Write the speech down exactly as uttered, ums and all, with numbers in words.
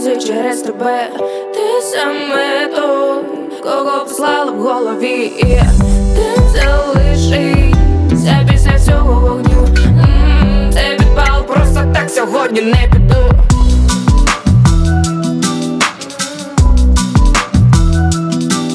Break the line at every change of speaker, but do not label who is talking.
сльози через тебе. Ти саме той, кого послала в голові, і ти залишишся після цього вогню. М-м, Це підпал просто так сьогодні не